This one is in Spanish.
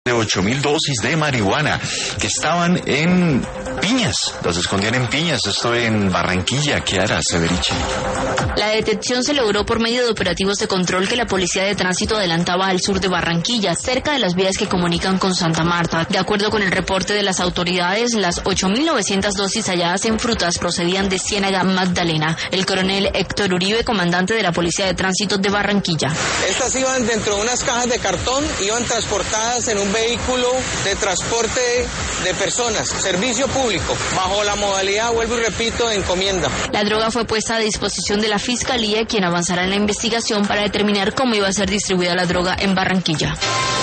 De 8.000 dosis de marihuana que estaban en piñas, los escondían en piñas, esto en Barranquilla. Kiara Severiche. La detección se logró por medio de operativos de control que la Policía de Tránsito adelantaba al sur de Barranquilla, cerca de las vías que comunican con Santa Marta. De acuerdo con el reporte de las autoridades, las 8.900 dosis halladas en frutas procedían de Ciénaga Magdalena. El coronel Héctor Uribe, comandante de la Policía de Tránsito de Barranquilla. Estas iban dentro de unas cajas de cartón, iban transportadas en un vehículo de transporte de personas, servicio público, bajo la modalidad, vuelvo y repito, de encomienda. La droga fue puesta a disposición de la Fiscalía, quien avanzará en la investigación para determinar cómo iba a ser distribuida la droga en Barranquilla.